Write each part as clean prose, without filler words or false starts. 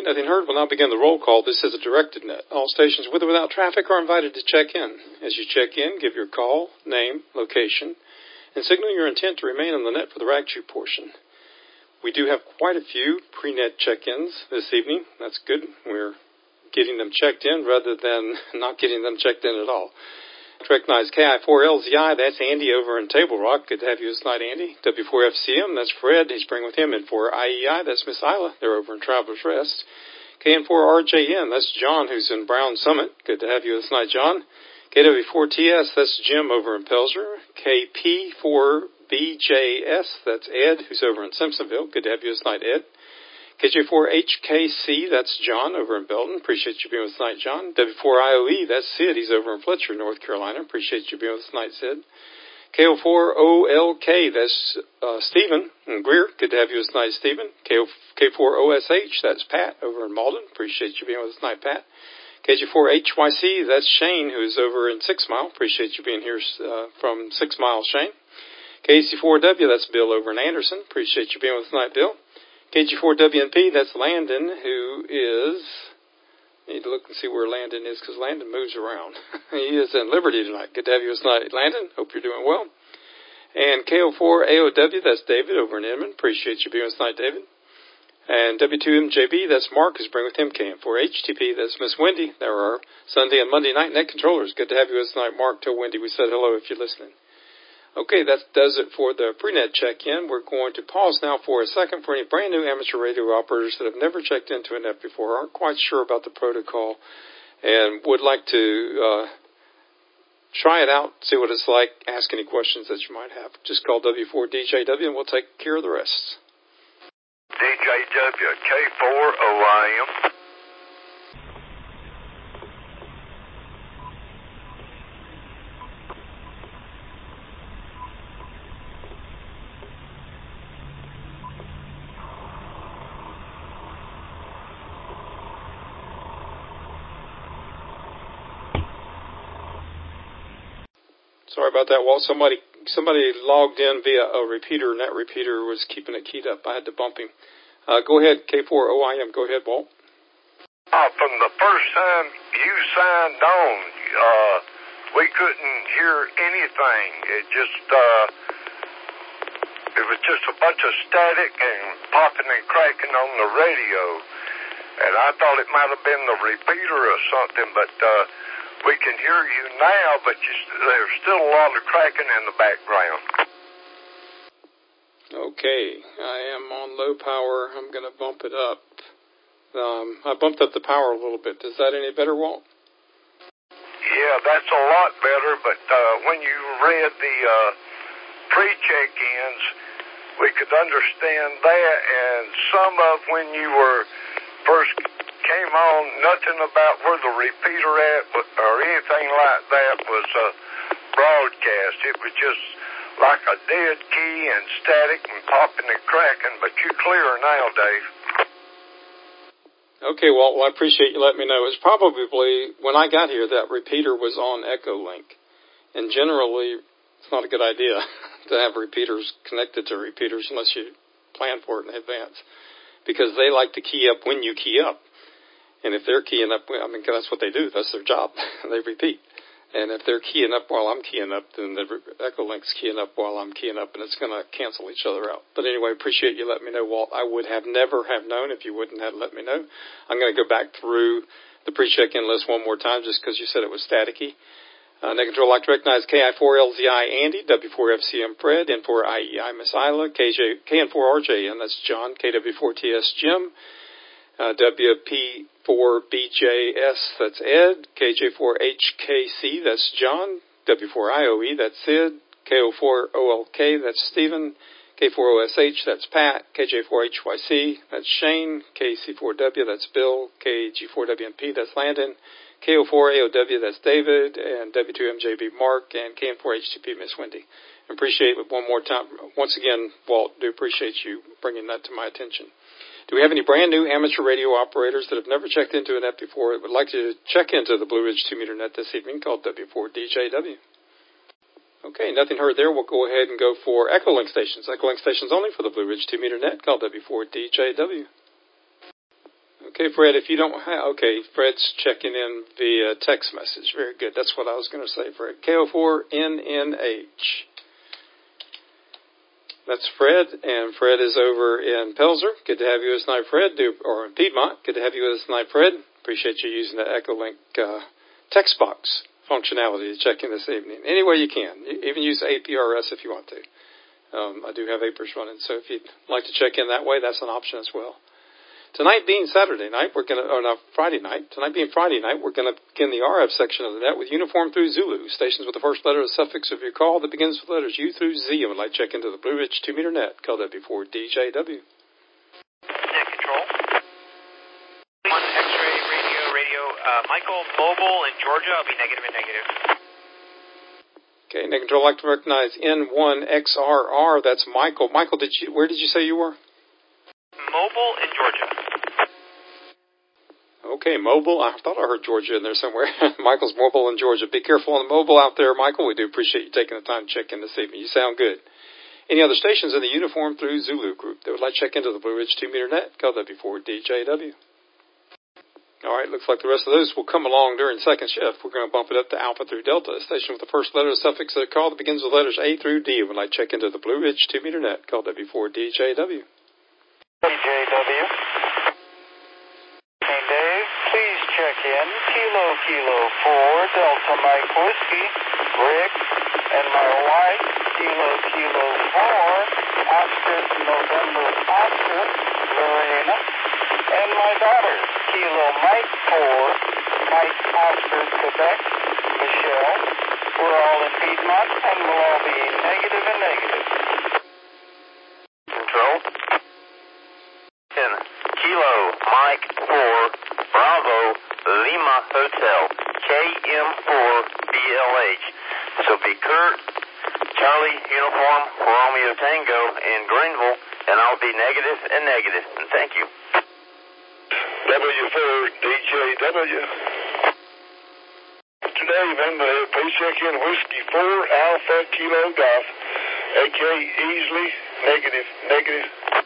Okay, nothing heard. We'll now begin the roll call. This is a directed net. All stations with or without traffic are invited to check in. As you check in, give your call, name, location, and signal your intent to remain on the net for the RAGTube portion. We do have quite a few pre-net check-ins this evening. That's good. We're getting them checked in rather than not getting them checked in at all. Recognize KI4LZI, that's Andy over in Table Rock. Good to have you tonight, Andy. W4FCM, that's Fred. He's bringing with him. And for IEI, that's Miss Isla. They're over in Travelers Rest. KN4RJN, that's John, who's in Brown Summit. Good to have you tonight, John. KW4TS, that's Jim over in Pelzer. KP4BJS, that's Ed, who's over in Simpsonville. Good to have you tonight, Ed. KJ4HKC, that's John over in Belton. Appreciate you being with us tonight, John. W4IOE, that's Sid. He's over in Fletcher, North Carolina. Appreciate you being with us tonight, Sid. KO4OLK, that's Stephen in Greer. Good to have you with us tonight, Stephen. K4OSH, that's Pat over in Malden. Appreciate you being with us tonight, Pat. KJ4HYC, that's Shane, who's over in 6 Mile. Appreciate you being here from 6 Mile, Shane. KC4W, that's Bill over in Anderson. Appreciate you being with us tonight, Bill. KG4WNP, that's Landon, who is, need to look and see where Landon is, because Landon moves around. He is in Liberty tonight. Good to have you tonight, Landon. Hope you're doing well. And KO4AOW, that's David over in Inman. Appreciate you being with us tonight, David. And W2MJB, that's Mark, who's bringing with him. KM4HTP, that's Miss Wendy. There are Sunday and Monday night net controllers. Good to have you with us tonight, Mark. Tell Wendy we said hello if you're listening. Okay, that does it for the pre-net check-in. We're going to pause now for a second for any brand new amateur radio operators that have never checked into a net before, aren't quite sure about the protocol, and would like to try it out, see what it's like, ask any questions that you might have. Just call W4DJW and we'll take care of the rest. DJW, K4OIM. Sorry about that, Walt. Somebody logged in via a repeater, and that repeater was keeping it keyed up. I had to bump him. Go ahead, K4OIM. Go ahead, Walt. From the first time you signed on, we couldn't hear anything. It was just a bunch of static and popping and cracking on the radio. And I thought it might have been the repeater or something, but we can hear you now, but there's still a lot of cracking in the background. Okay, I am on low power. I'm going to bump it up. I bumped up the power a little bit. Is that any better, Walt? Yeah, that's a lot better, but when you read the pre-check-ins, we could understand that, and some of when you were first came on, nothing about where the repeater at or anything like that was broadcast. It was just like a dead key and static and popping and cracking, but you're clearer now, Dave. Okay, well, I appreciate you letting me know. It's probably, when I got here, that repeater was on Echolink. And generally, it's not a good idea to have repeaters connected to repeaters unless you plan for it in advance, because they like to key up when you key up. And if they're keying up, I mean, that's what they do. That's their job. They repeat. And if they're keying up while I'm keying up, then the Echolink's keying up while I'm keying up, and it's going to cancel each other out. But anyway, appreciate you letting me know, Walt. I would have never have known if you wouldn't have let me know. I'm going to go back through the pre-check-in list one more time just because you said it was staticky. Net control, like to recognize KI4LZI Andy, W4FCM Fred, N4IEI Miss Isla, KN4RJN, that's John, KW4TS Jim, WP4BJS, that's Ed, KJ4HKC, that's John, W4IOE, that's Sid, KO4OLK, that's Stephen, K4OSH, that's Pat, KJ4HYC, that's Shane, KC4W, that's Bill, KG4WNP, that's Landon, KO4AOW, that's David, and W2MJB Mark, and KM4HTP Miss Wendy. Appreciate it one more time. Once again, Walt, do appreciate you bringing that to my attention. Do we have any brand new amateur radio operators that have never checked into a net before that would like to check into the Blue Ridge 2-meter net this evening called W4DJW? Okay, nothing heard there. We'll go ahead and go for Echolink stations. Echolink stations only for the Blue Ridge 2-meter net called W4DJW. Okay, Okay, Fred, if you don't have, okay, Fred's checking in via text message. Very good. That's what I was going to say, Fred. KO4NNH. That's Fred, and Fred is over in Pelzer. Good to have you with us tonight, Fred, or in Piedmont. Good to have you with us tonight, Fred. Appreciate you using the Echolink text box functionality to check in this evening. Any way you can. You even use APRS if you want to. I do have APRS running, so if you'd like to check in that way, that's an option as well. Tonight being Saturday night, Friday night. Tonight being Friday night, we're going to begin the RF section of the net with uniform through Zulu. Stations with the first letter of the suffix of your call that begins with letters U through Z. And would like to check into the Blue Ridge 2-meter net. Call W4 DJW. Net control. 1 X-ray, radio. Michael, mobile in Georgia. I'll be negative and negative. Okay, net control. I'd like to recognize N1XRR. That's Michael. Michael, where did you say you were? Mobile in Georgia. Okay, mobile. I thought I heard Georgia in there somewhere. Michael's mobile in Georgia. Be careful on the mobile out there, Michael. We do appreciate you taking the time to check in this evening. You sound good. Any other stations in the uniform through Zulu group that would like to check into the Blue Ridge 2-meter net? Call W4 DJW. All right, looks like the rest of those will come along during second shift. We're going to bump it up to Alpha through Delta. Station with the first letter of the suffix of the call that begins with letters A through D. Would like to check into the Blue Ridge 2-meter net. Call W4 DJW. DJW. Hey, Dave, please check in. Kilo 4, Delta Mike Whiskey, Rick, and my wife, Kilo 4, Oscar November Oscar, Lorena, and my daughter, Kilo Mike 4, Mike Oscar Quebec, Michelle. We're all in Piedmont, and we'll all be negative and negative. Control. Kilo Mike 4, Bravo, Lima Hotel, KM4 BLH. So be Kurt, Charlie Uniform, Romeo Tango in Greenville, and I'll be negative and negative. And thank you. W4 DJW. Today, then, please check in Whiskey 4 Alpha Kilo Golf, AK Easley, negative.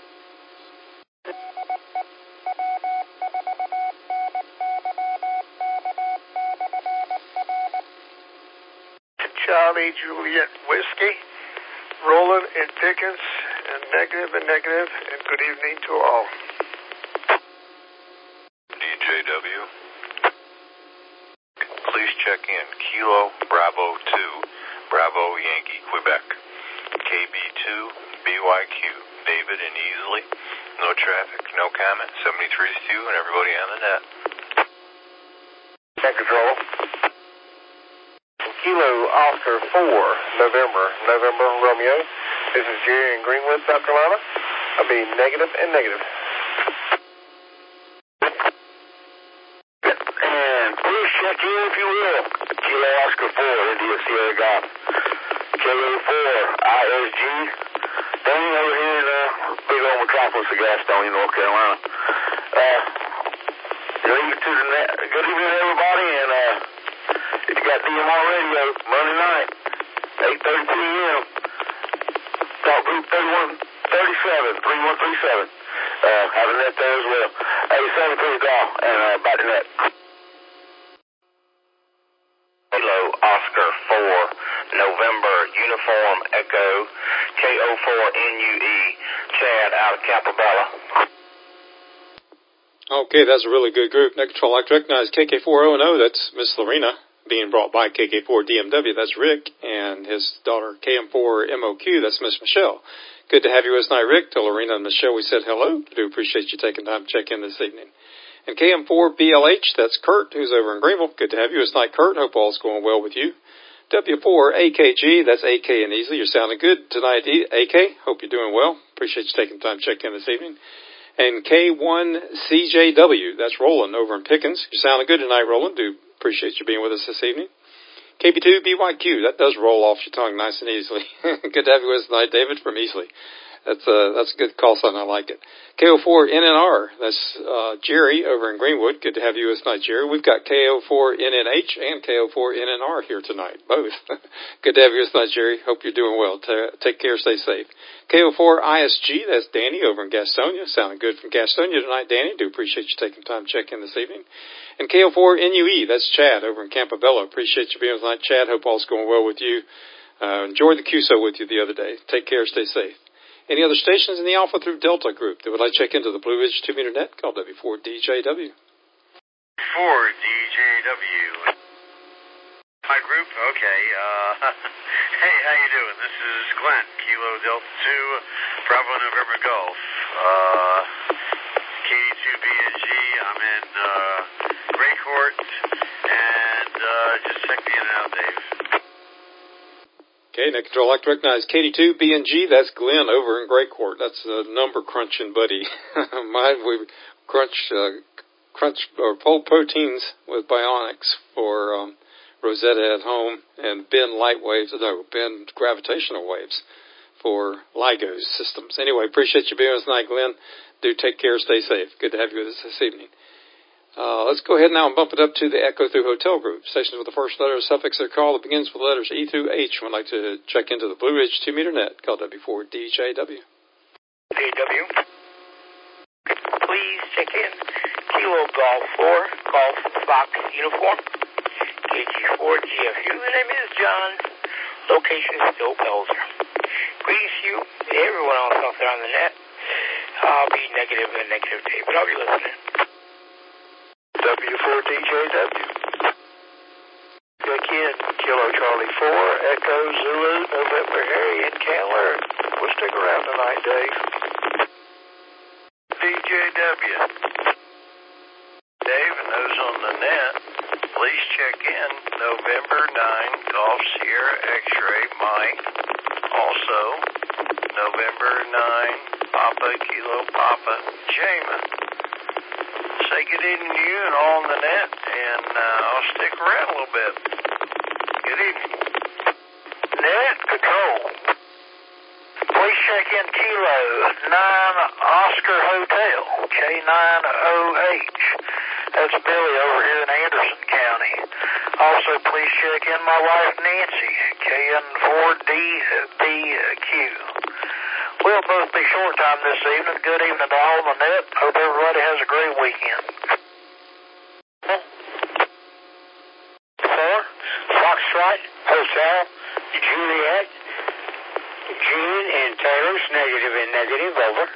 Charlie Juliet Whiskey, Roland and Pickens, and negative, and good evening to all. DJW. Please check in Kilo Bravo 2, Bravo Yankee, Quebec. KB2, BYQ, David and Easley. No traffic, no comment, 73 to 2, and everybody on the net. Net control. Kilo Oscar 4, November Romeo. This is Jerry in Greenwood, South Carolina. I'll be negative and negative. And please check in if you will. Kilo Oscar 4, India Sierra Golf. KO4, ISG. Down over here in big old metropolis of Gastonia, North Carolina. Good evening, everybody, and if you got DMR radio, Monday night, 8:30 p.m., talk group 3137. Have a net there as well. Hey, 7 please call, and back to net. Hello, Oscar 4, November, Uniform Echo, KO4NUE, Chad out of Capabella. Okay, that's a really good group. Net control, I'd like to recognize KK4O&O. That's Miss Lorena, being brought by KK4DMW. That's Rick, and his daughter KM4MOQ. That's Miss Michelle. Good to have you with us tonight, Rick. To Lorena and Michelle, we said hello. I do appreciate you taking time to check in this evening. And KM4BLH, that's Kurt, who's over in Greenville. Good to have you with us tonight, Kurt. Hope all's going well with you. W4AKG, that's AK and Easley. You're sounding good tonight, AK. Hope you're doing well. Appreciate you taking time to check in this evening. And K1CJW, that's Roland over in Pickens. You're sounding good tonight, Roland. Do appreciate you being with us this evening. KB2BYQ, that does roll off your tongue nice and easily. Good to have you with us tonight, David from Easley. That's a good call sign. I like it. KO4NNR. That's Jerry over in Greenwood. Good to have you with us tonight, Jerry. We've got KO4NNH and KO4NNR here tonight, both. Good to have you with us tonight, Jerry. Hope you're doing well. Take care. Stay safe. KO4ISG. That's Danny over in Gastonia. Sounding good from Gastonia tonight, Danny. Do appreciate you taking time to check in this evening. And KO4NUE. That's Chad over in Campobello. Appreciate you being with us tonight, Chad. Hope all's going well with you. Enjoyed the QSO with you the other day. Take care. Stay safe. Any other stations in the Alpha through Delta group that would like to check into the Blue Ridge 2-meter net? Call W4DJW. 4DJW. My group? Okay. Hey, how you doing? This is Glenn, Kilo Delta 2, Bravo November Golf. K2BNG. I'm in Gray Court, and just check me in and out, Dave. Okay, Net Control, I'd like to recognize KD2BNG. That's Glenn over in Gray Court. That's a number crunching buddy. Mine, we crunch or pull proteins with Bionics for Rosetta at home, and bend gravitational waves for LIGO systems. Anyway, appreciate you being with us tonight, Glenn. Do take care, stay safe. Good to have you with us this evening. Let's go ahead now and bump it up to the Echo through Hotel group. Stations with the first letter of suffix of call that begins with the letters E through H. Would like to check into the Blue Ridge 2-meter net. Call W4DJW. DW. Please check in. Kilo Golf 4, Golf Fox Uniform. KG4GFU. The name is John. Location is still Pelzer. Greetings to you and everyone else out there on the net. I'll be negative in a negative day, but I'll be listening. W4DJW. Check in, Kilo Charlie 4, Echo Zulu, November Harry and Candler. We'll stick around tonight, Dave. DJW. Dave and those on the net, please check in November 9, Golf Sierra X-Ray Mike. Also, November 9, Papa Kilo Papa Jamin. Say good evening to you and all on the net, and I'll stick around a little bit. Good evening. Net Control. Please check in Kilo 9 Oscar Hotel, K9OH. That's Billy over here in Anderson County. Also, please check in my wife Nancy, KN4DBQ. We'll both be short time this evening. Good evening to all on the net. Hope everybody has a great weekend. 4, Foxtrot, Hotel, Juliet, Gene and Taylor's negative and negative, over.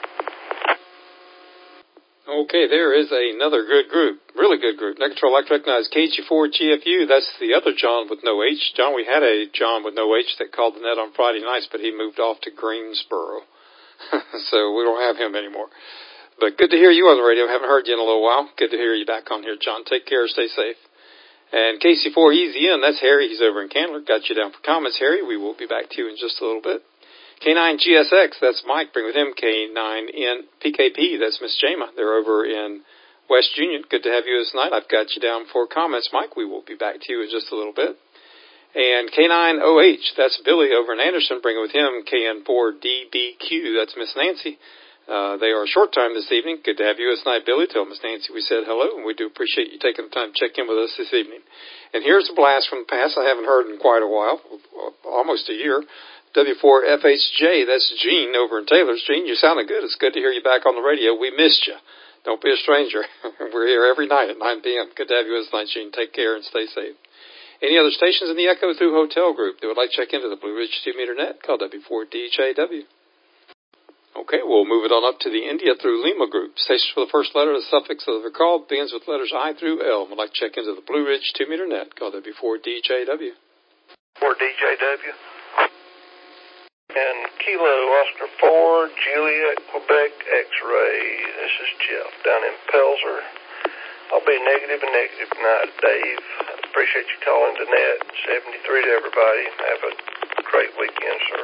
Okay, there is another good group. Really good group. Net Control, I'd like to recognize KG4GFU. That's the other John with no H. John, we had a John with no H that called the net on Friday nights, but he moved off to Greensboro. So we don't have him anymore. But good to hear you on the radio. Haven't heard you in a little while. Good to hear you back on here, John. Take care. Stay safe. And KC4 Easy In, that's Harry. He's over in Candler. Got you down for comments, Harry. We will be back to you in just a little bit. K9GSX, that's Mike. Bring with him K9N PKP. That's Miss Jama. They're over in West Union. Good to have you this night. I've got you down for comments, Mike. We will be back to you in just a little bit. And K9OH, that's Billy over in Anderson, bringing with him KN4DBQ, that's Miss Nancy. They are short time this evening. Good to have you this night, Billy. Tell Miss Nancy we said hello, and we do appreciate you taking the time to check in with us this evening. And here's a blast from the past I haven't heard in quite a while, almost a year. W4FHJ, that's Gene over in Taylor's. Gene, you sounded good. It's good to hear you back on the radio. We missed you. Don't be a stranger. We're here every night at 9 p.m. Good to have you with us tonight, Gene. Take care and stay safe. Any other stations in the Echo through Hotel group that would like to check into the Blue Ridge 2-meter net? Call W4DJW. Okay, we'll move it on up to the India through Lima group. Stations for the first letter, the suffix of the call begins with letters I through L. Would like to check into the Blue Ridge 2-meter net. Call W4DJW. 4DJW. And Kilo Oscar 4, Juliet, Quebec, X-Ray. This is Jeff down in Pelzer. I'll be negative and negative tonight, Dave. Appreciate you calling the net. 73 to everybody. Have a great weekend, sir.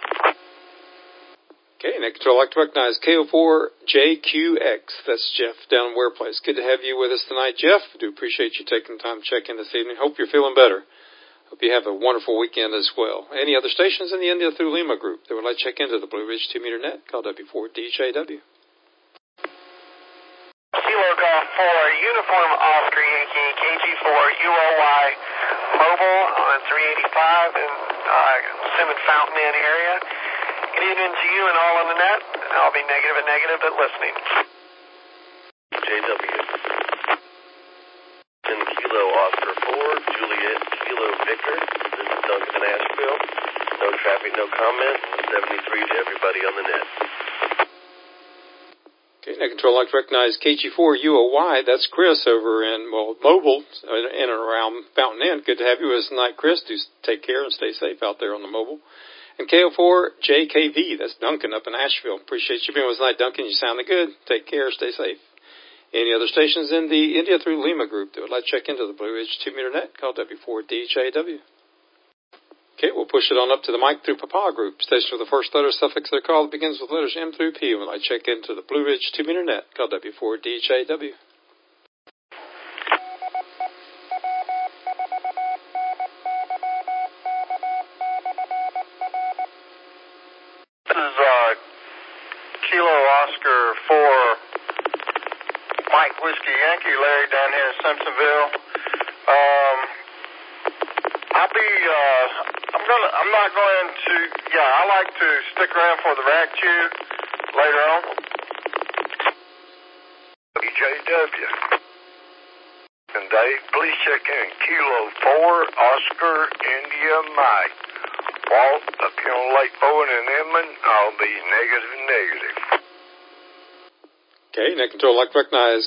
Okay, Net Control, I'd like to recognize KO4JQX. That's Jeff down in Ware Place. Good to have you with us tonight, Jeff. I do appreciate you taking the time to check in this evening. Hope you're feeling better. Hope you have a wonderful weekend as well. Any other stations in the India through Lima group that would like to check into the Blue Ridge 2-meter net, call W4DJW. Kilo Golf 4, Uniform Oscar Yankee, KG4, UOY, mobile on 385 in Simmons Fountain Inn area. Good evening to you and all on the net. I'll be negative and negative, but listening. JW. In Kilo Oscar 4, Juliet, Kilo Victor. This is Duncan in Asheville. No traffic, no comment. 73 to everybody on the net. Okay, Net Control, I'd like to recognize KG4UOY. That's Chris over in, mobile, in and around Fountain Inn. Good to have you with us tonight, Chris. Do take care and stay safe out there on the mobile. And KO4JKV, that's Duncan up in Asheville. Appreciate you being with us tonight, Duncan. You sounded good. Take care, stay safe. Any other stations in the India through Lima group that would like to check into the Blue Ridge 2-meter net, call W4DJW. Okay, we'll push it on up to the Mike through Papa group. Station with the first letter suffix of their call that begins with letters M through P. When I check into the Blue Ridge 2-meter net, call W4DJW. This is Kilo Oscar 4, Mike Whiskey Yankee, Larry down here in Simpsonville. I like to stick around for the rack tube later on. DJW. And Dave, please check in. Kilo 4, Oscar, India, Mike. Walt, up here on Lake Bowen and Inman, I'll be negative. Okay, Net Control, I'd like to recognize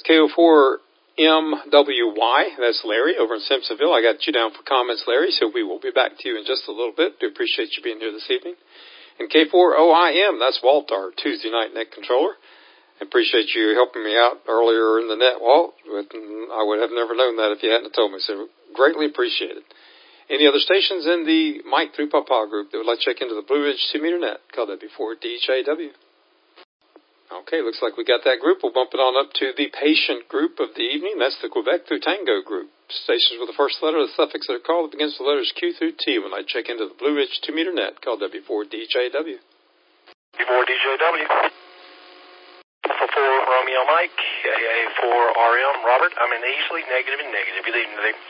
KO4MWY. That's Larry over in Simpsonville. I got you down for comments, Larry, so we will be back to you in just a little bit. Do appreciate you being here this evening. And K4OIM, that's Walt, our Tuesday night net controller. I appreciate you helping me out earlier in the net, Walt. I would have never known that if you hadn't told me, so greatly appreciated. Any other stations in the Mike through Papa group that would like to check into the Blue Ridge 2-meter net, call W4DJW. Okay, looks like we got that group. We'll bump it on up to the patient group of the evening. That's the Quebec through Tango group. Stations with the first letter of the suffix of their call that begins with the letters Q through T. When I check into the Blue Ridge 2-meter net, call W4DJW. W4DJW. Alpha 4 Romeo Mike, AA4RM Robert. I'm in Easley, negative and negative. Good evening, Dave.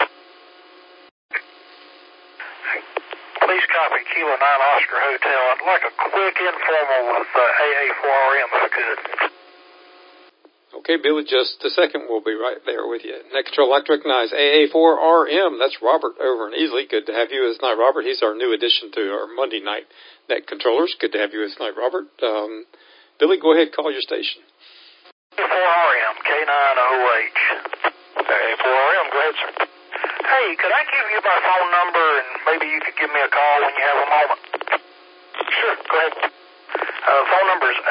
Please copy Kilo 9 Oscar Hotel. I'd like a quick informal with AA4RM if I could. Okay, Billy, just a second. We'll be right there with you. Net Control, I'd like to recognize AA4RM. That's Robert over in Easley. Good to have you with us tonight, Robert. He's our new addition to our Monday night net controllers. Good to have you with us tonight, Robert. Billy, go ahead, call your station. AA4RM, K9OH. AA4RM, go ahead, sir. Hey, could I give you my phone number and maybe you could give me a call when you have a moment? Sure, go ahead. Phone number is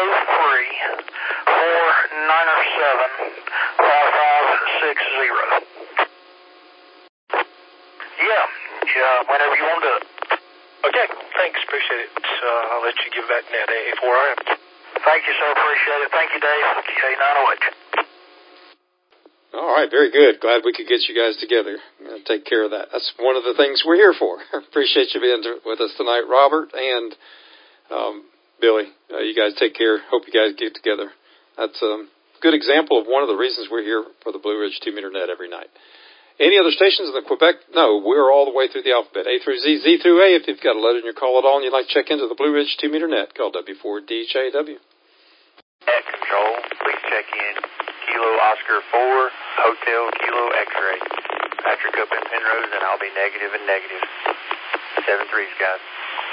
803-497-5560. Yeah, whenever you want to do it. Okay, thanks, appreciate it. I'll let you give back that AA4RM. Thank you, sir, appreciate it. Thank you, Dave. K9OH. All right, very good. Glad we could get you guys together and take care of that. That's one of the things we're here for. Appreciate you being with us tonight, Robert and Billy. You guys take care. Hope you guys get together. That's a good example of one of the reasons we're here for the Blue Ridge 2-meter net every night. Any other stations in the Quebec? No, we're all the way through the alphabet, A through Z, Z through A. If you've got a letter in your call at all and you'd like to check into the Blue Ridge 2-meter net, call W4DJW. Net Control, please check in. Kilo Oscar 4, Hotel Kilo X-Ray. Patrick up in Penrose, and I'll be negative and negative. 7-3s, guys.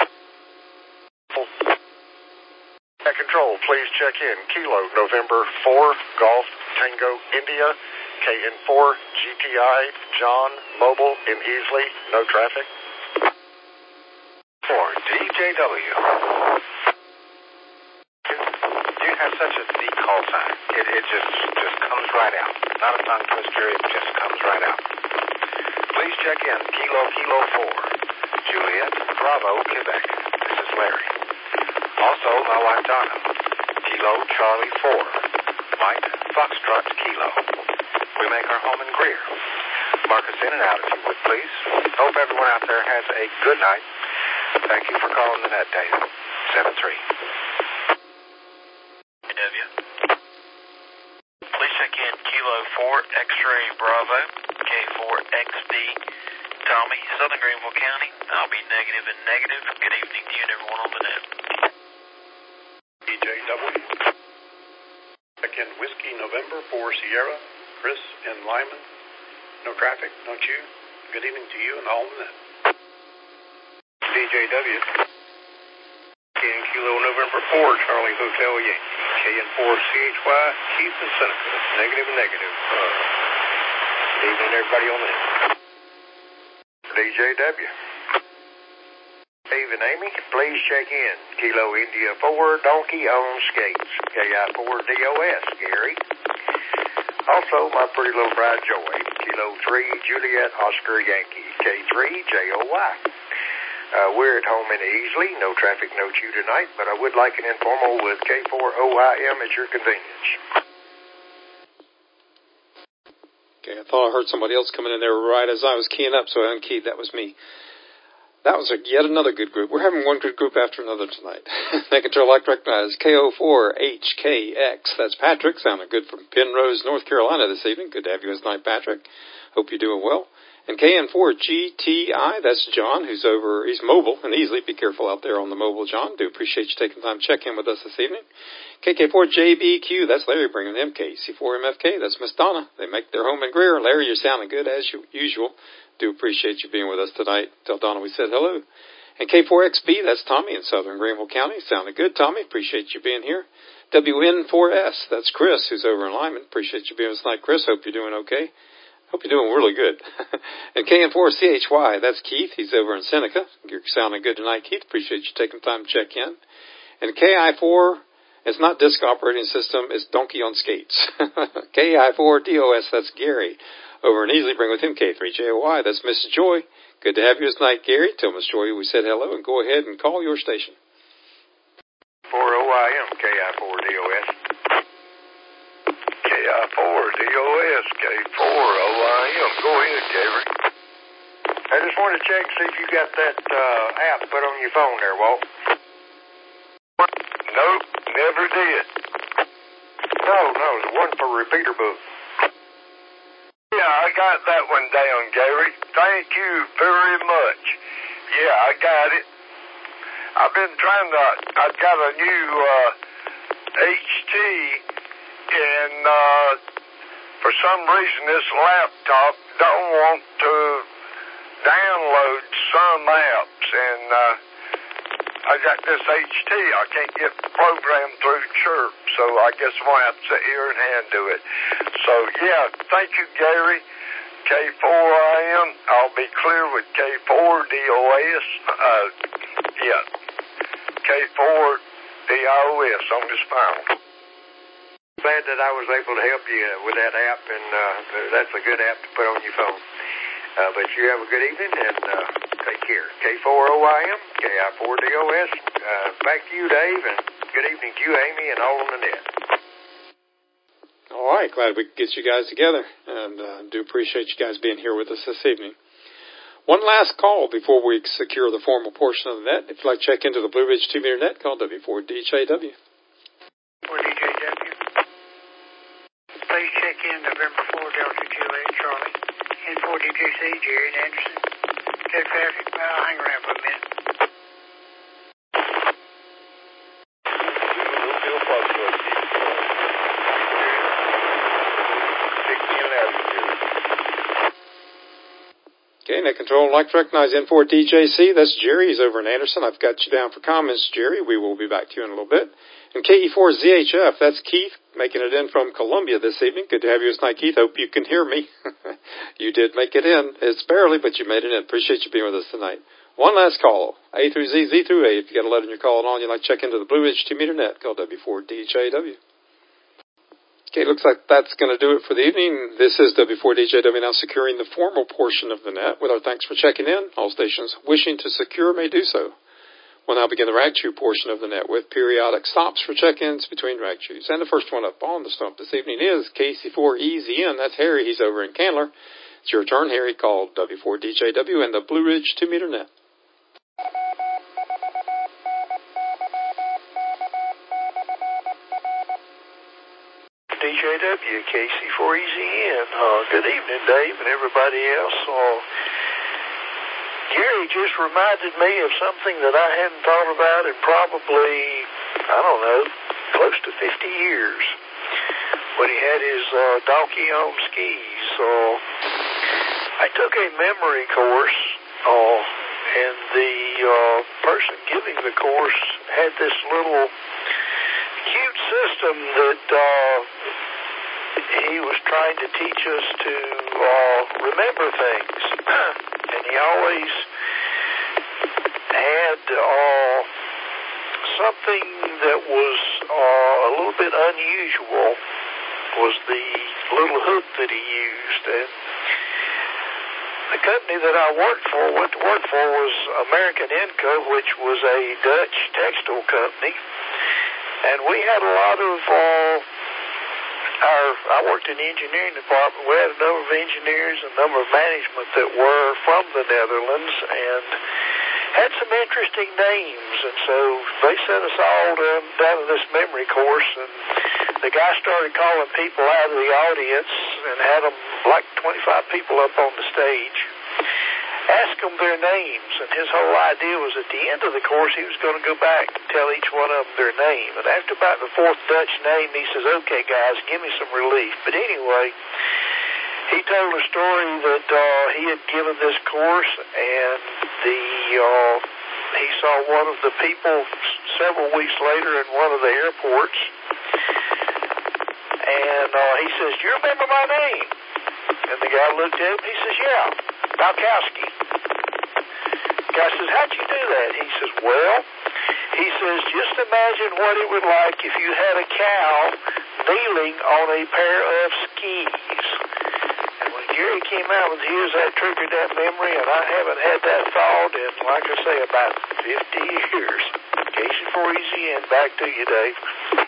Net Control, please check in. Kilo November 4, Golf Tango India, KN4 GTI John Mobile in Easley. No traffic. For DJW. You have such a neat call sign. It just comes right out. Not a tongue twister, it just comes right out. Please check in. Kilo 4, Juliet, Bravo, Quebec. This is Larry. Also, my wife Donna. Kilo Charlie 4, Mike Foxtrot Kilo. We make our home in Greer. mark us in and out, if you would, please. Hope everyone out there has a good night. Thank you for calling the net, Dave. 7-3. W. Please check in Kilo 4 X-Ray Bravo, K4XB, Tommy, Southern Greenville County. I'll be negative and negative. Good evening to you and everyone on the net. DJW. Check in Whiskey November 4 Sierra, Chris in Lyman. No traffic, no chew. Good evening to you and all on the net. DJW. KN Kilo November 4 Charlie Hotel Yankee. KN4 CHY Keith and Seneca. Negative and negative. Good evening everybody on the net. DJW. Dave and Amy, please check in. Kilo India 4 Donkey on Skates. KI4 DOS, Gary. Also, my pretty little bride Joy. Kilo 3 Juliet Oscar Yankee. K3 JOY. We're at home in Easley. No traffic, no chew tonight, but I would like an informal with K4OIM at your convenience. Okay, I thought I heard somebody else coming in there right as I was keying up, so I unkeyed. That was me. That was yet another good group. We're having one good group after another tonight. Making sure I like to recognize KO4HKX. That's Patrick, sounding good from Penrose, North Carolina this evening. Good to have you with us tonight, Patrick. Hope you're doing well. And KN4GTI, that's John, he's mobile and easily. Be careful out there on the mobile, John. Do appreciate you taking time to check in with us this evening. KK4JBQ, that's Larry bringing them. KC4MFK, that's Miss Donna. They make their home in Greer. Larry, you're sounding good as usual. Do appreciate you being with us tonight. Tell Donna we said hello. And K4XB, that's Tommy in Southern Greenville County. Sounding good, Tommy. Appreciate you being here. WN4S, that's Chris, who's over in Lyman. Appreciate you being with us tonight, Chris. Hope you're doing okay. Hope you're doing really good. And KN4CHY, that's Keith. He's over in Seneca. You're sounding good tonight, Keith. Appreciate you taking time to check in. And KI4, it's not Disk Operating System, it's Donkey on Skates. KI4DOS, that's Gary. Over in Easley, bring with him K3JOY, that's Miss Joy. Good to have you tonight, Gary. Tell Miss Joy we said hello and go ahead and call your station. 4OIM, KI4DOS. KI4DOS, K4OIM. Go ahead, Gary. I just wanted to check, see if you got that app put on your phone there, Walt. Nope, never did. No, the one for repeater book. Yeah, I got that one down, Gary. Thank you very much. Yeah, I got it. I've been trying to, I've got a new HT, and for some reason this laptop don't want to download some apps, and I got this HT. I can't get the program through Chirp, so I guess I'm going to have to sit here and hand do it. So, yeah, thank you, Gary. K4IM. I'll be clear with K4DOS. Yeah, K4DOS on this phone. Glad that I was able to help you with that app, and that's a good app to put on your phone. But you have a good evening, and take care. K4OIM, KI4DOS. Back to you, Dave, and good evening to you, Amy, and all on the net. All right, glad we could get you guys together, and do appreciate you guys being here with us this evening. One last call before we secure the formal portion of the net. If you'd like to check into the Blue Ridge 2-meter net, call W4DJW. 4DJW. Please check in November 4 Delta Juliet Charlie. N4DJC, Jerry and Anderson. Check traffic. I'll hang around for a minute. Okay, net control, like to recognize N4DJC. That's Jerry. He's over in Anderson. I've got you down for comments, Jerry. We will be back to you in a little bit. And KE4ZHF, that's Keith, making it in from Columbia this evening. Good to have you tonight, Keith. Hope you can hear me. You did make it in. It's barely, but you made it in. Appreciate you being with us tonight. One last call, A through Z, Z through A. If you got a letter in your call on, you'd like to check into the Blue Ridge 2-meter net, call W4DJW. Okay, looks like that's going to do it for the evening. This is W4DJW now securing the formal portion of the net. With our thanks for checking in, all stations wishing to secure may do so. We'll now begin the rag chew portion of the net with periodic stops for check-ins between rag chews. And the first one up on the stump this evening is KC4EZN. That's Harry. He's over in Candler. It's your turn, Harry. Call W4DJW and the Blue Ridge 2-meter net. DJW, KC4EZN. Good evening, Dave, and everybody else. Gary just reminded me of something that I hadn't thought about in probably, I don't know, close to 50 years, when he had his donkey on skis. I took a memory course, and the person giving the course had this little cute system that he was trying to teach us to remember things. And he always had something that was a little bit unusual, was the little hook that he used. And the company that I went to work for was American Inco, which was a Dutch textile company. And we had a lot of I worked in the engineering department. We had a number of engineers and a number of management that were from the Netherlands and had some interesting names. And so they sent us all down to this memory course, and the guy started calling people out of the audience and had them, like 25 people up on the stage, ask them their names. And his whole idea was at the end of the course he was going to go back and tell each one of them their name. And after about the fourth Dutch name, he says, "Okay, guys, give me some relief." But anyway, he told a story that he had given this course, and he saw one of the people several weeks later in one of the airports, and he says, "Do you remember my name?" And the guy looked at him, he says, "Yeah, Balkowski." The guy says, "How'd you do that?" He says, "Well," he says, "just imagine what it would like if you had a cow kneeling on a pair of skis." And when Gary came out with his, that triggered that memory, and I haven't had that thought in, like I say, about 50 years. KC4EZN, back to you, Dave.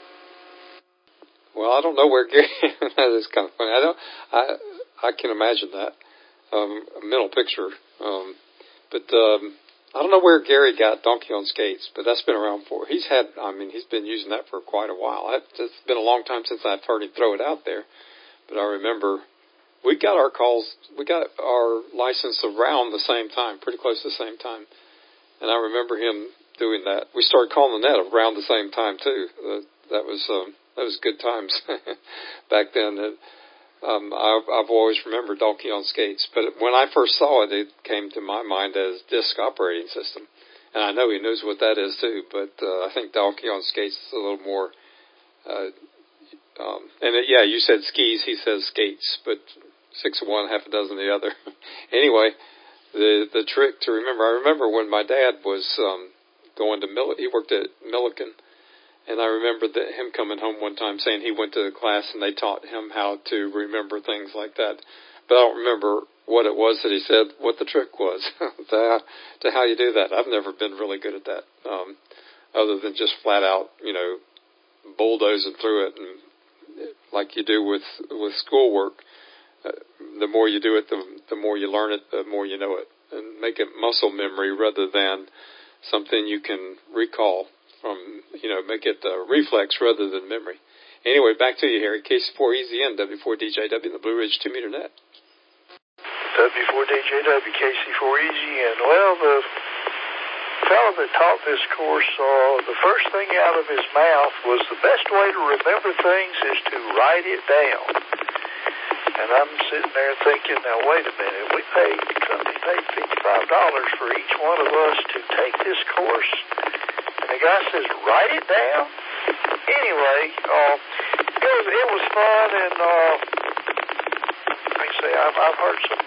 Well, I don't know where Gary. That is kind of funny. I can imagine that a mental picture. But I don't know where Gary got Donkey on Skates, but that's been around for. He's been using that for quite a while. It's been a long time since I've heard him throw it out there. But I remember we got our license around the same time, pretty close to the same time. And I remember him doing that. We started calling the net around the same time too. That was good times back then. I've always remembered Donkey on Skates, but when I first saw it, it came to my mind as Disk Operating System, and I know he knows what that is too. But I think Donkey on Skates is a little more. Yeah, you said skis, he says skates, but 6 of one, half a dozen of the other. Anyway, the trick to remember. I remember when my dad was going to he worked at Milliken. And I remember him coming home one time saying he went to the class and they taught him how to remember things like that. But I don't remember what it was that he said, what the trick was to how you do that. I've never been really good at that, other than just flat out, bulldozing through it, and like you do with schoolwork. The more you do it, the more you learn it, the more you know it, and make it muscle memory rather than something you can recall. Make it reflex rather than memory. Anyway, back to you, Harry. KC4EZN, W4DJW, and the Blue Ridge 2-meter net. W4DJW, KC4EZN. Well, the fellow that taught this course, the first thing out of his mouth was the best way to remember things is to write it down. And I'm sitting there thinking, now wait a minute, the company paid $55 for each one of us to take this course. And the guy says, write it down? Anyway, it was fun, and let me say, I've heard some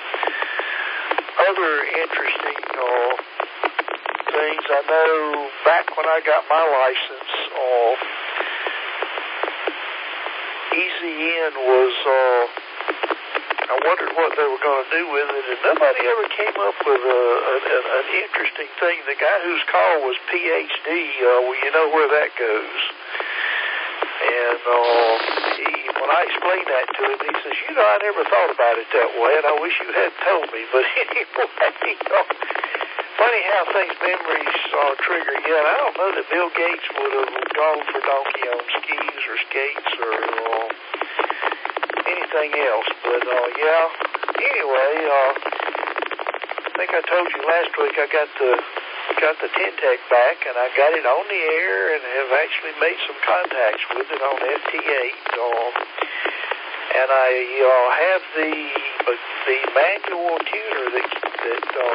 other interesting things. I know back when I got my license, EZN was, I wondered what they were going to do with it, and nobody ever came up with an interesting thing. The guy whose call was PhD, well, you know where that goes. And when I explained that to him, he says, I never thought about it that way, and I wish you had told me. But anyway, funny how things memories trigger you. And I don't know that Bill Gates would have gone for donkey on skis or skates or anything else. But anyway, I think I told you last week I got the Tintec back, and I got it on the air and have actually made some contacts with it on FT8. And I have the manual tuner that you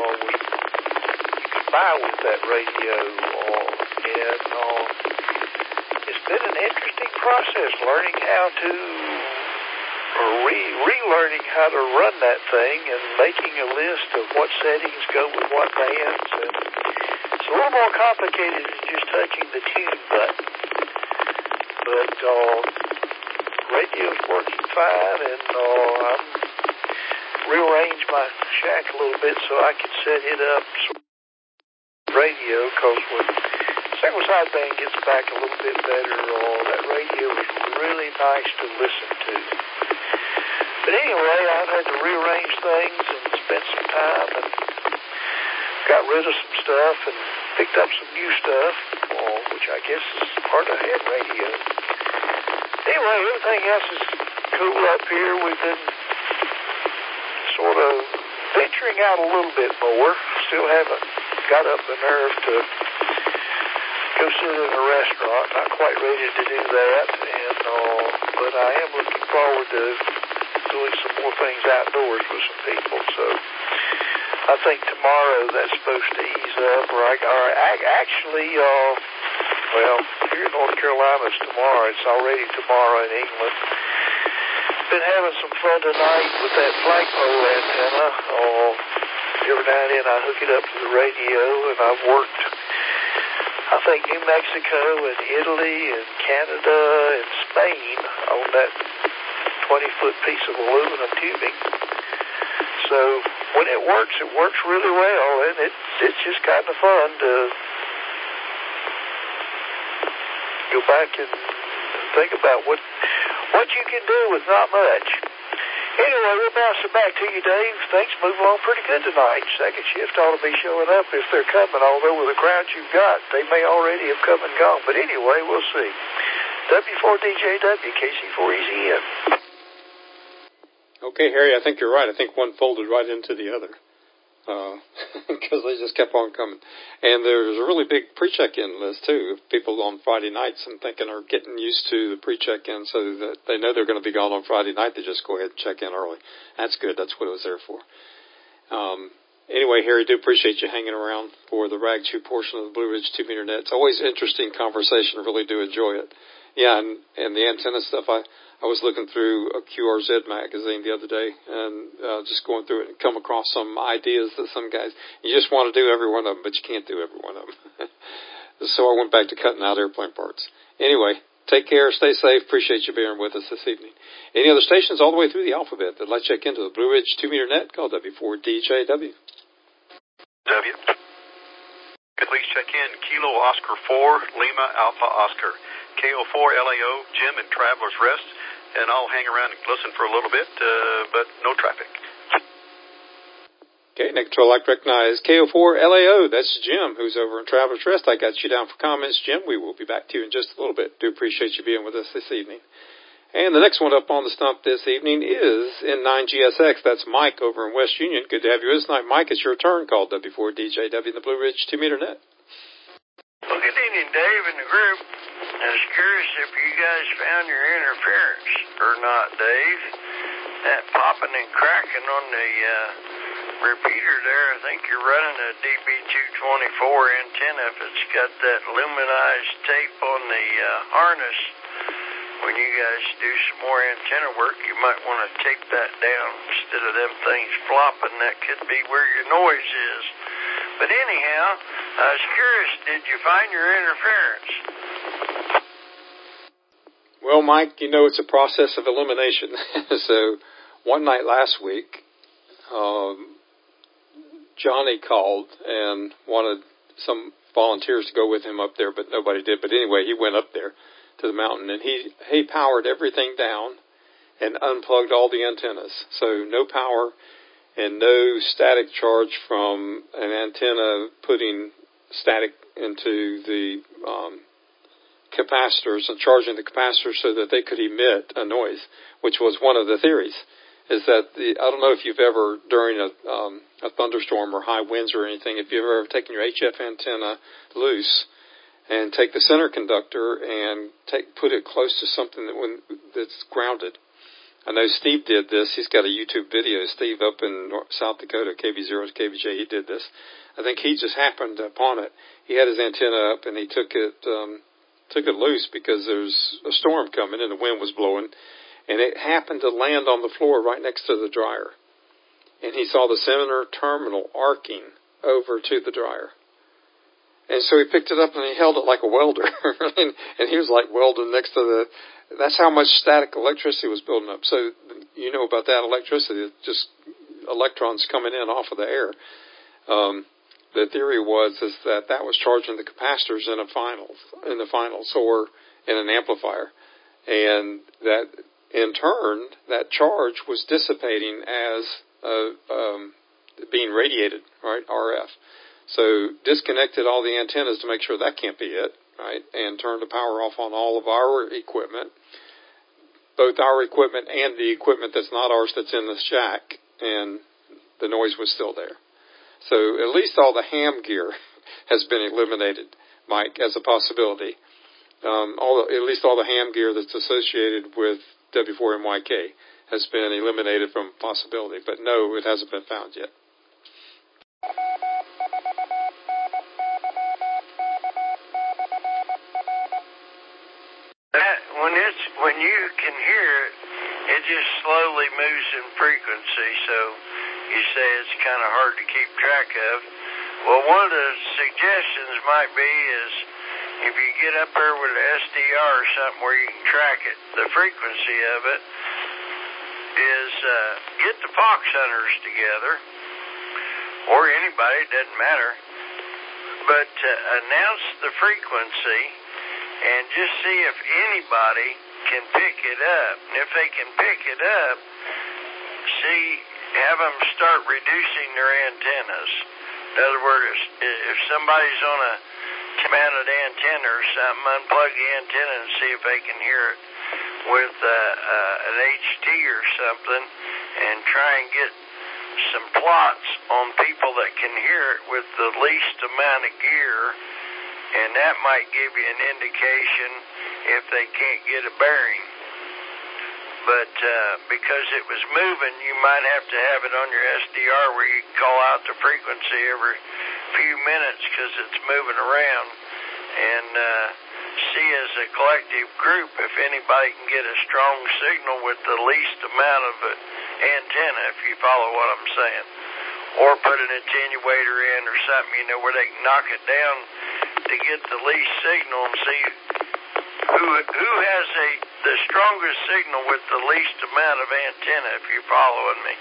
could buy with that radio. And it's been an interesting process learning how to, or relearning how to run that thing and making a list of what settings go with what bands. And it's a little more complicated than just touching the tune button. But radio's working fine, and I'm rearranged my shack a little bit so I can set it up radio, because when single sideband gets back a little bit better, that radio is really nice to listen to. But anyway, I've had to rearrange things and spend some time and got rid of some stuff and picked up some new stuff, which I guess is part of ham radio. Anyway, everything else is cool up here. We've been sort of venturing out a little bit more. Still haven't got up the nerve to go sit in a restaurant. Not quite ready to do that, but I am looking forward to doing some more things outdoors with some people. So I think tomorrow that's supposed to ease up, or actually, here in North Carolina it's tomorrow. It's already tomorrow in England. Been having some fun tonight with that flagpole antenna. Every now and then I hook it up to the radio, and I've worked, I think, New Mexico and Italy and Canada and Spain on that 20-foot piece of aluminum tubing. So when it works really well, and it's just kind of fun to go back and think about what you can do with not much. Anyway, we'll bounce it back to you, Dave. Things move along pretty good tonight. Second shift ought to be showing up if they're coming, although with the crowds you've got, they may already have come and gone. But anyway, we'll see. W4DJW, KC4EZN. Okay, Harry, I think you're right. I think one folded right into the other. Because they just kept on coming. And there's a really big pre-check-in list, too. People on Friday nights, I'm thinking, are getting used to the pre-check-in so that they know they're going to be gone on Friday night. They just go ahead and check in early. That's good. That's what it was there for. Anyway, Harry, do appreciate you hanging around for the Rag Chew portion of the Blue Ridge 2-meter net. It's always interesting conversation. I really do enjoy it. Yeah, and the antenna stuff, I was looking through a QRZ magazine the other day and just going through it and come across some ideas that some guys, you just want to do every one of them, but you can't do every one of them. So I went back to cutting out airplane parts. Anyway, take care, stay safe. Appreciate you being with us this evening. Any other stations all the way through the alphabet that let you check into the Blue Ridge 2-meter net? Call W4DJW. W. Please check in Kilo Oscar 4, Lima Alpha Oscar. KO4 LAO, Jim and Traveler's Rest, and I'll hang around and listen for a little bit, but no traffic. Okay, next I'd like to recognize KO4 LAO. That's Jim, who's over in Traveler's Rest. I got you down for comments, Jim. We will be back to you in just a little bit. Do appreciate you being with us this evening. And the next one up on the stump this evening is N9GSX. That's Mike over in West Union. Good to have you with us tonight, Mike. It's your turn. Call W4DJW in the Blue Ridge 2-meter net. Well, good evening, Dave and the group. I was curious if you guys found your interference or not, Dave. That popping and cracking on the repeater there, I think you're running a DB224 antenna. If it's got that luminized tape on the harness, when you guys do some more antenna work, you might want to tape that down instead of them things flopping. That could be where your noise is. But anyhow, I was curious, did you find your interference? Well, Mike, you know it's a process of elimination. So one night last week, Johnny called and wanted some volunteers to go with him up there, but nobody did. But anyway, he went up there. to the mountain, and he powered everything down and unplugged all the antennas. So no power and no static charge from an antenna putting static into the capacitors and charging the capacitors so that they could emit a noise, which was one of the theories. Is that I don't know if you've ever, during a thunderstorm or high winds or anything, if you've ever taken your HF antenna loose and take the center conductor and put it close to something that's grounded. I know Steve did this. He's got a YouTube video. Steve up in South Dakota, KV0 to KVJ, he did this. I think he just happened upon it. He had his antenna up and he took it loose because there's a storm coming and the wind was blowing. And it happened to land on the floor right next to the dryer. And he saw the center terminal arcing over to the dryer. And so he picked it up and he held it like a welder. and he was like welding next to that's how much static electricity was building up. So you know about that electricity, just electrons coming in off of the air. The theory was that was charging the capacitors in the finals or in an amplifier. And that in turn, that charge was dissipating as being radiated, right, RF. So disconnected all the antennas to make sure that can't be it, right, and turned the power off on all of our equipment, both our equipment and the equipment that's not ours that's in the shack, and the noise was still there. So at least all the ham gear has been eliminated, Mike, as a possibility. At least all the ham gear that's associated with W4MYK has been eliminated from possibility, but no, it hasn't been found yet. When you can hear it, it just slowly moves in frequency, so you say it's kind of hard to keep track of. Well, one of the suggestions might be is if you get up there with an SDR or something where you can track it, the frequency of it is get the fox hunters together, or anybody, it doesn't matter, but announce the frequency and just see if anybody can pick it up. And if they can pick it up, have them start reducing their antennas. In other words, if somebody's on a mounted antenna or something, unplug the antenna and see if they can hear it with an HT or something, and try and get some plots on people that can hear it with the least amount of gear, and that might give you an indication if they can't get a bearing. But because it was moving, you might have to have it on your SDR where you can call out the frequency every few minutes because it's moving around, and see as a collective group if anybody can get a strong signal with the least amount of antenna, if you follow what I'm saying. Or put an attenuator in or something, where they can knock it down to get the least signal and see who has the strongest signal with the least amount of antenna, if you're following me.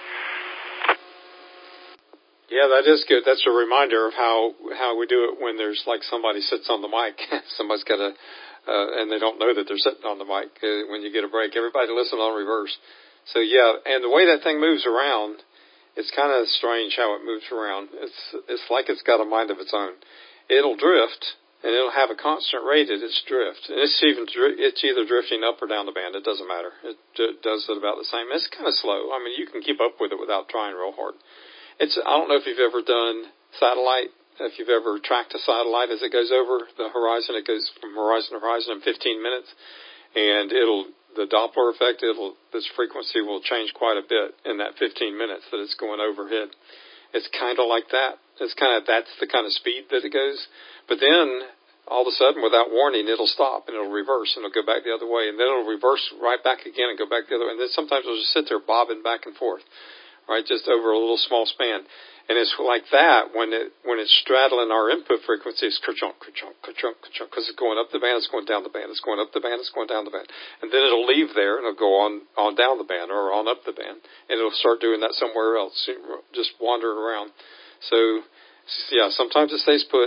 Yeah, that is good. That's a reminder of how we do it when there's like somebody sits on the mic. Somebody's got and they don't know that they're sitting on the mic when you get a break. Everybody listen on reverse. So yeah, and the way that thing moves around, it's kind of strange how it moves around. It's like it's got a mind of its own. It'll drift, and it'll have a constant rate at its drift. And it's either drifting up or down the band. It doesn't matter. It does it about the same. It's kind of slow. I mean, you can keep up with it without trying real hard. I don't know if you've ever done satellite, if you've ever tracked a satellite as it goes over the horizon. It goes from horizon to horizon in 15 minutes, and the Doppler effect, this frequency will change quite a bit in that 15 minutes that it's going overhead. It's kind of like that. That's the kind of speed that it goes. But then, all of a sudden, without warning, it'll stop and it'll reverse and it'll go back the other way, and then it'll reverse right back again and go back the other way. And then sometimes it'll just sit there bobbing back and forth, right, just over a little small span. And it's like that when it's straddling our input frequency. It's ka-chunk, ka-chunk, ka-chunk, ka-chunk, because it's going up the band, it's going down the band, it's going up the band, it's going down the band. And then it'll leave there and it'll go on down the band or on up the band. And it'll start doing that somewhere else, just wandering around. So, yeah, sometimes it stays put.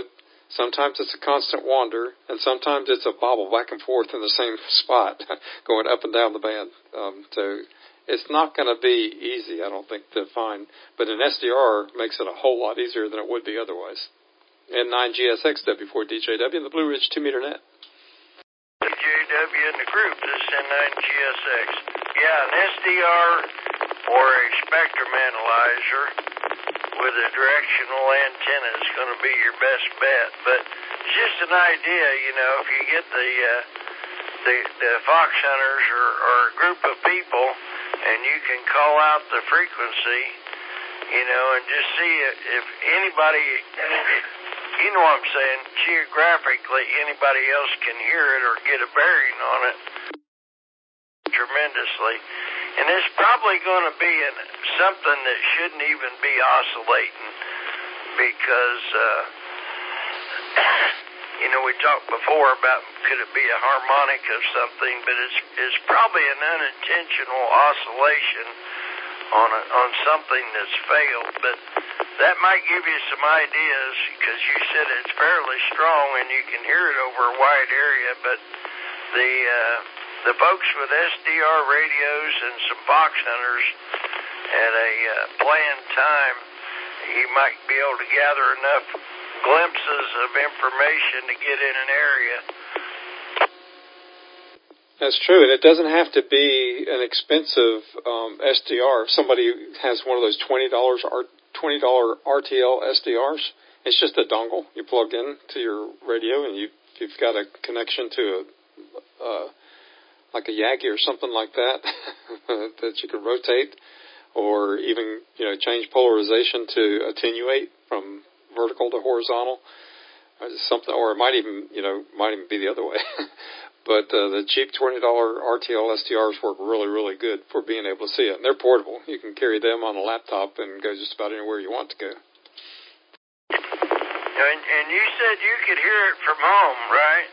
Sometimes it's a constant wander, and sometimes it's a bobble back and forth in the same spot, going up and down the band. So it's not going to be easy, I don't think, to find. But an SDR makes it a whole lot easier than it would be otherwise. N9GSX W4DJW and the Blue Ridge 2-meter net. DJW in the group, this is N9GSX. Yeah, an SDR or a spectrum analyzer with a directional antenna is going to be your best bet. But it's just an idea, you know, if you get the fox hunters or a group of people and you can call out the frequency, you know, and just see if anybody, you know what I'm saying, geographically anybody else can hear it or get a bearing on it tremendously. And it's probably going to be something that shouldn't even be oscillating because, you know, we talked before about could it be a harmonic of something, but it's probably an unintentional oscillation on something that's failed. But that might give you some ideas because you said it's fairly strong and you can hear it over a wide area, but the folks with SDR radios and some fox hunters at a planned time, you might be able to gather enough glimpses of information to get in an area. That's true, and it doesn't have to be an expensive SDR. If somebody has one of those $20 RTL SDRs, it's just a dongle you plug in to your radio, and you've got a connection to like a Yagi or something like that that you can rotate, or even change polarization to attenuate from vertical to horizontal, or something, or it might even be the other way. But the cheap $20 RTL SDRs work really, really good for being able to see it. And they're portable. You can carry them on a laptop and go just about anywhere you want to go. And you said you could hear it from home, right?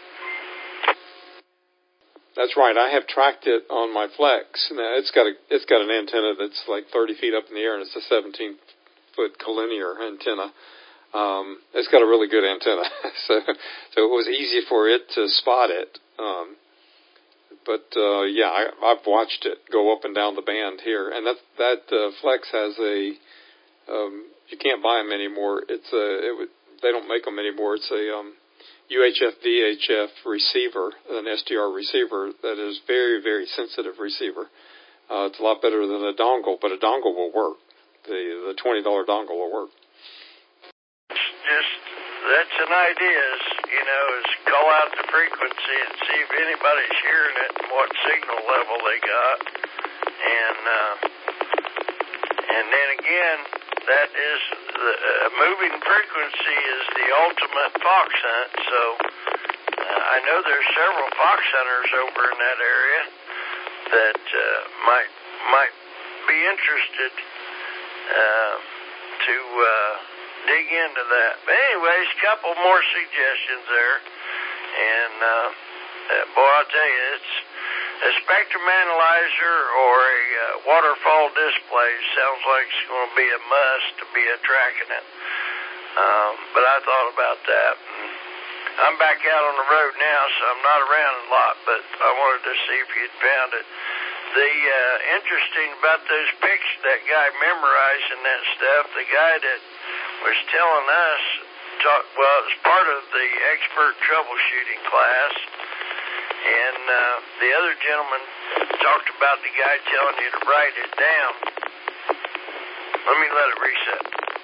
That's right. I have tracked it on my Flex. Now it's got an antenna that's like 30 feet up in the air, and it's a 17-foot collinear antenna. It's got a really good antenna, so it was easy for it to spot it. I've watched it go up and down the band here, and that Flex has you can't buy them anymore. They don't make them anymore. It's a UHF VHF receiver, an SDR receiver that is very, very sensitive receiver. It's a lot better than a dongle, but a dongle will work. The $20 dongle will work. That's an idea, is call out the frequency and see if anybody's hearing it and what signal level they got. And then again, that is the moving frequency is the ultimate fox hunt. So I know there's several fox hunters over in that area that might be interested to dig into that. But anyways, a couple more suggestions there. And boy, I'll tell you, it's a spectrum analyzer or a waterfall display sounds like it's going to be a must to be tracking it. But I thought about that. And I'm back out on the road now, so I'm not around a lot, but I wanted to see if you'd found it. The interesting about those pictures, that guy memorizing that stuff, the guy that was telling us, it was part of the expert troubleshooting class, and the other gentleman talked about the guy telling you to write it down. Let me let it reset.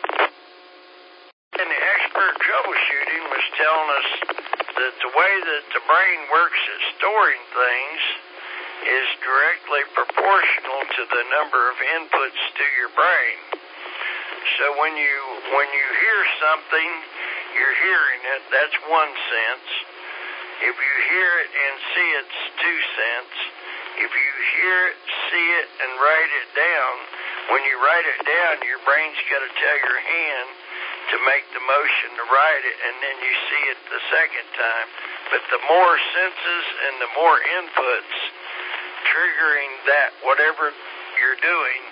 And the expert troubleshooting was telling us that the way that the brain works at storing things is directly proportional to the number of inputs to your brain. So when you hear something, you're hearing it. That's 1 sense. If you hear it and see it, it's 2 cents. If you hear it, see it, and write it down, when you write it down, your brain's got to tell your hand to make the motion to write it, and then you see it the second time. But the more senses and the more inputs triggering that, whatever you're doing,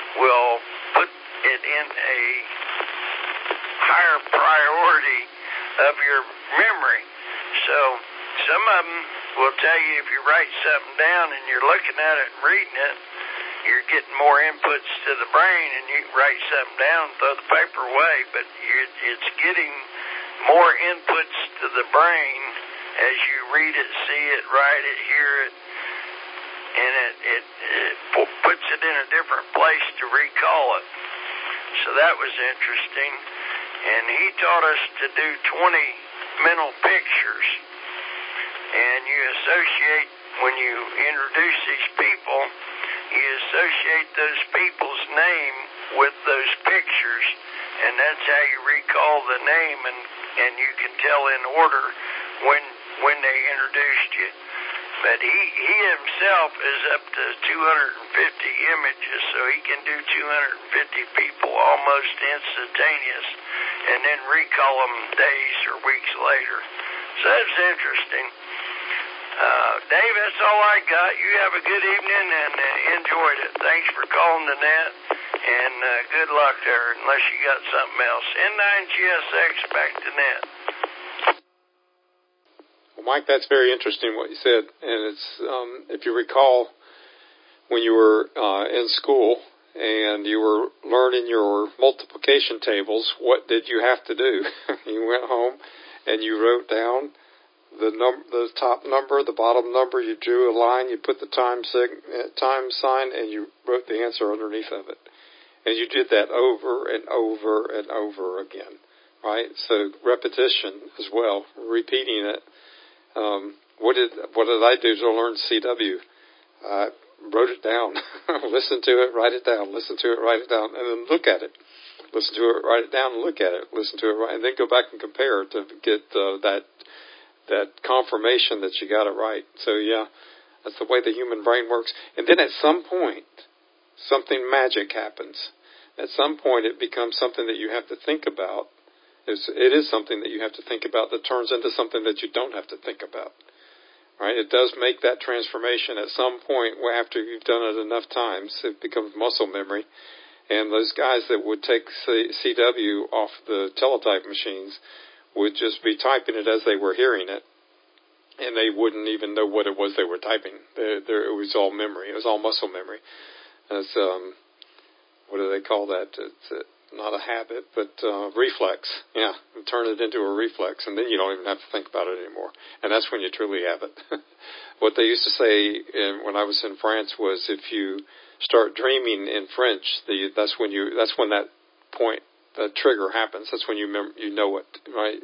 will put it in a higher priority of your memory. So some of them will tell you if you write something down and you're looking at it and reading it, you're getting more inputs to the brain, and you can write something down and throw the paper away, but it's getting more inputs to the brain as you read it, see it, write it, hear it, and it puts it in a different place to recall it. So that was interesting. And he taught us to do 20 mental pictures. And you associate, when you introduce these people, you associate those people's name with those pictures, and that's how you recall the name, and you can tell in order when they introduced you. But he himself is up to 250 images, so he can do 250 people almost instantaneous, and then recall them days or weeks later. So that's interesting. Dave, that's all I got. You have a good evening and enjoyed it. Thanks for calling the net, and good luck there, unless you got something else. N9GSX, back to net. Well, Mike, that's very interesting what you said. And it's, if you recall, when you were in school and you were learning your multiplication tables, what did you have to do? You went home and you wrote down the top number, the bottom number, you drew a line, you put the time sign, and you wrote the answer underneath of it. And you did that over and over and over again, right? So repetition as well, repeating it. What did I do to learn CW? I wrote it down, listen to it, write it down, listen to it, write it down, and then look at it. Listen to it, write it down, and look at it. Listen to it, and then go back and compare it to get that confirmation that you got it right. So yeah, that's the way the human brain works. And then at some point, something magic happens. At some point, it becomes something that you have to think about. It is something that you have to think about that turns into something that you don't have to think about. Right? It does make that transformation. At some point, after you've done it enough times, it becomes muscle memory. And those guys that would take CW off the teletype machines would just be typing it as they were hearing it, and they wouldn't even know what it was they were typing. It was all memory. It was all muscle memory. It's, what do they call that? It's not a habit, but reflex. Yeah, turn it into a reflex, and then you don't even have to think about it anymore. And that's when you truly have it. What they used to say when I was in France was, if you start dreaming in French, that's when that point, the trigger happens. That's when you know it, right?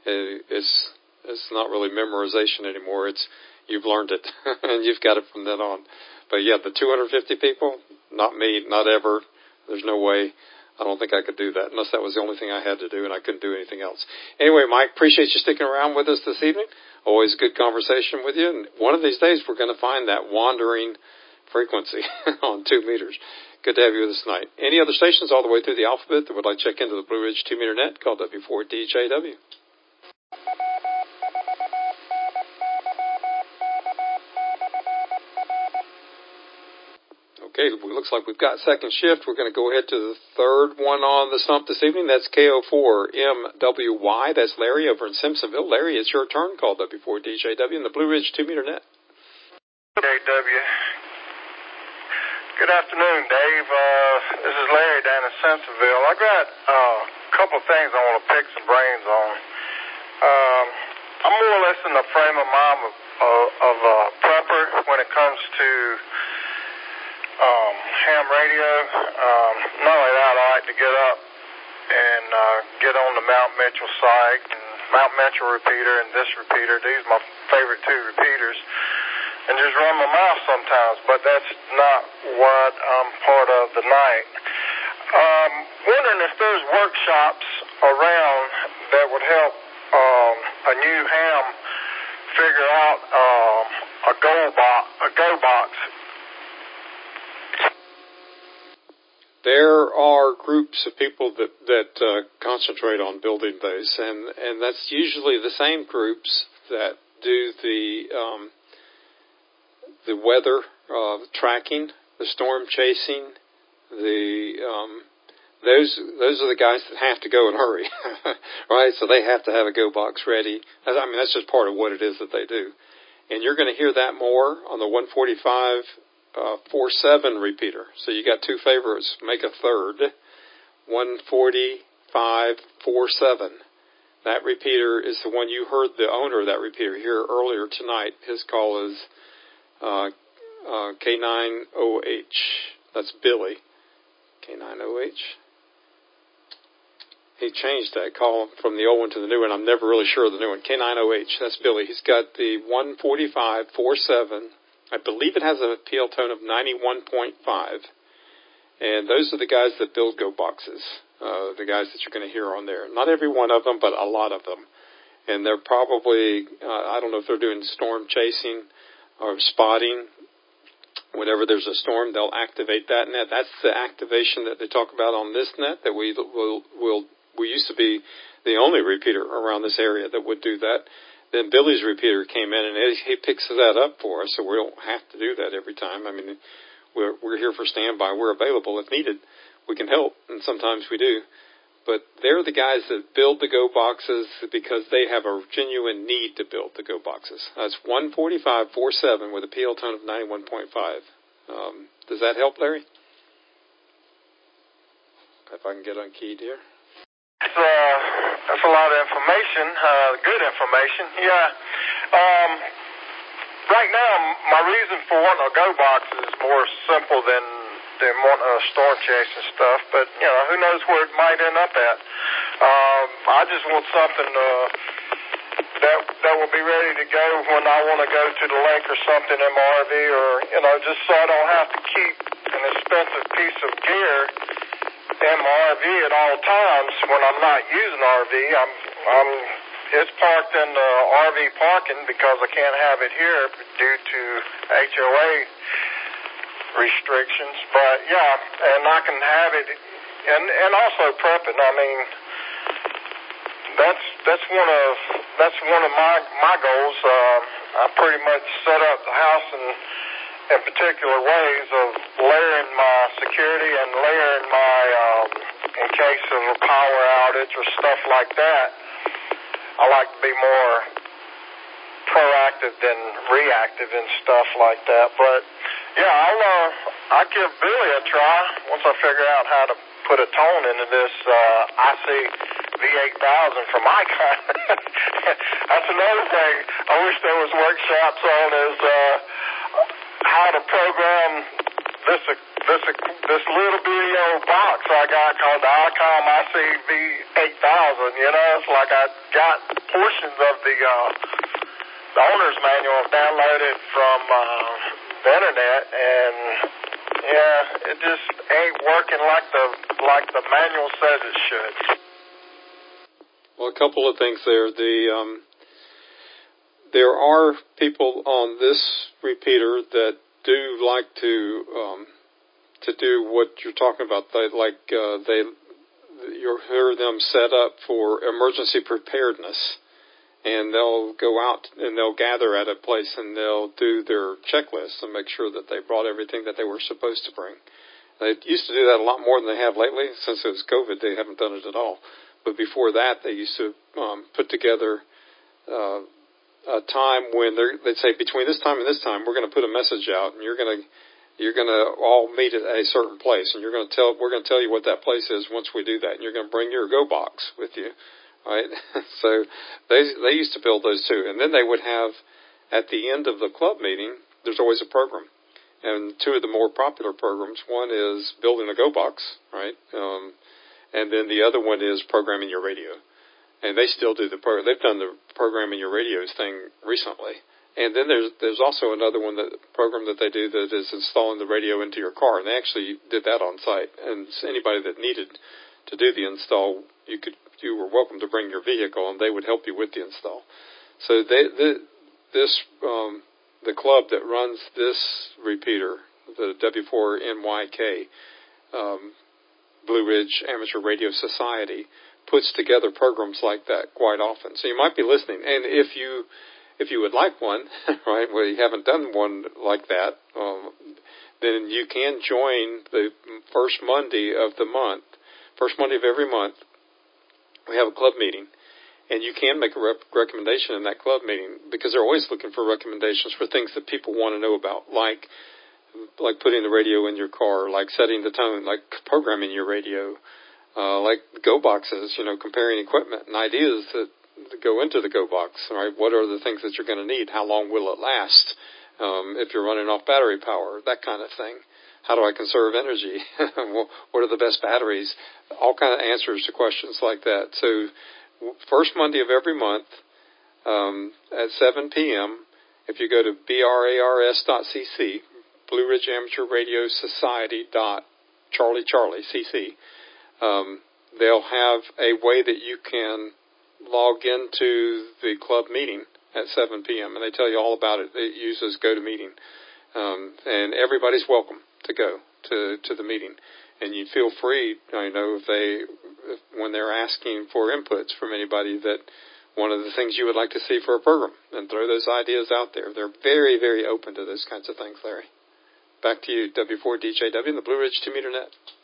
It's not really memorization anymore. It's you've learned it and you've got it from then on. But yeah, the 250 people, not me, not ever. There's no way. I don't think I could do that unless that was the only thing I had to do and I couldn't do anything else. Anyway, Mike, appreciate you sticking around with us this evening. Always a good conversation with you. And one of these days we're going to find that wandering frequency on 2 meters. Good to have you with us tonight. Any other stations all the way through the alphabet that would like to check into the Blue Ridge 2-meter net, call W4DJW. Okay, it looks like we've got second shift. We're going to go ahead to the third one on the stump this evening. That's KO4MWY. That's Larry over in Simpsonville. Larry, it's your turn. Call W4DJW in the Blue Ridge 2-meter net. JW. Good afternoon, Dave. This is Larry down in Simpsonville. I got a couple of things I want to pick some brains on. I'm more or less in the frame of mind of a prepper when it comes to ham radio. Not only that, I like to get up and get on the Mount Mitchell site, and Mount Mitchell repeater and this repeater. These are my favorite two repeaters. And just run my mouth sometimes, but that's not what I'm part of tonight. Wondering if there's workshops around that would help a new ham figure out a go box. There are groups of people that concentrate on building those, and that's usually the same groups that do the weather tracking, the storm chasing, the those are the guys that have to go and hurry, right? So they have to have a go box ready. I mean, that's just part of what it is that they do. And you're going to hear that more on the 145-47 repeater. So you got two favorites. Make a third. 145-47. That repeater is the one you heard the owner of that repeater here earlier tonight. His call is K9OH. That's Billy. K9OH. He changed that call from the old one to the new one. I'm never really sure of the new one. K9OH. That's Billy. He's got the 145-47. I believe it has a PL tone of 91.5. And those are the guys that build go boxes. The guys that you're going to hear on there. Not every one of them, but a lot of them. And they're probably, I don't know if they're doing storm chasing or spotting. Whenever there's a storm, they'll activate that net. That's the activation that they talk about on this net that we used to be the only repeater around this area that would do that. Then Billy's repeater came in and he picks that up for us, so we don't have to do that every time. I mean, we're here for standby. We're available if needed. We can help, and sometimes we do. But they're the guys that build the go boxes because they have a genuine need to build the go boxes. That's 145-47 with a PL tone of 91.5. Does that help, Larry? If I can get unkeyed here. That's a lot of information, good information. Yeah. Right now, my reason for wanting a go box is more simple than wanting a storm chase and stuff. But, you know, who knows where it might end up at. I just want something that will be ready to go when I want to go to the lake or something in my RV, or, you know, just so I don't have to keep an expensive piece of gear in my RV at all times when I'm not using RV. It's parked in the RV parking because I can't have it here due to HOA restrictions. But yeah, and I can have it, and also prepping. I mean, that's one of my goals. I pretty much set up the house in particular ways of layering my security and layering my in case of a power outage or stuff like that. I like to be more proactive than reactive and stuff like that. But yeah, I'll give Billy a try once I figure out how to put a tone into this IC V8000 for my car. That's another thing I wish there was workshops on is how to program this little bitty old box I got called the ICOM IC V8000. You know, it's like I got portions of the owner's manual downloaded from the internet, and yeah, it just ain't working like the manual says it should. Well, a couple of things there. There are people on this repeater that do like to do what you're talking about. You'll hear them set up for emergency preparedness, and they'll go out and they'll gather at a place and they'll do their checklist and make sure that they brought everything that they were supposed to bring. They used to do that a lot more than they have lately. Since it was COVID, they haven't done it at all. But before that, they used to put together a time when they'd say between this time and this time, we're going to put a message out, and you're going to all meet at a certain place, and we're going to tell you what that place is once we do that, and you're going to bring your go box with you, right? So they used to build those too, and then they would have at the end of the club meeting, there's always a program, and two of the more popular programs, one is building a go box, right? And then the other one is programming your radio. And they still do they've done the programming your radios thing recently. And then there's also another program that they do that is installing the radio into your car. And they actually did that on site. And anybody that needed to do the install, you were welcome to bring your vehicle, and they would help you with the install. So the club that runs this repeater, the W4NYK, Blue Ridge Amateur Radio Society, puts together programs like that quite often. So you might be listening, and if you would like one, right, well, you haven't done one like that, then you can join the first Monday of the month first Monday of every month, we have a club meeting. And you can make a recommendation in that club meeting because they're always looking for recommendations for things that people want to know about, like putting the radio in your car, like setting the tone, like programming your radio, like go boxes, comparing equipment and ideas that go into the go box, right? What are the things that you're going to need? How long will it last? If you're running off battery power, that kind of thing. How do I conserve energy? What are the best batteries? All kind of answers to questions like that. So first Monday of every month at 7 p.m., if you go to brars.cc, Blue Ridge Amateur Radio Society .CC, they'll have a way that you can log into the club meeting at 7 p.m., and they tell you all about it. It uses GoToMeeting, and everybody's welcome to go to the meeting. And you feel free, when they're asking for inputs from anybody, that one of the things you would like to see for a program, and throw those ideas out there. They're very, very open to those kinds of things, Larry. Back to you, W4DJW and the Blue Ridge 2-meter net.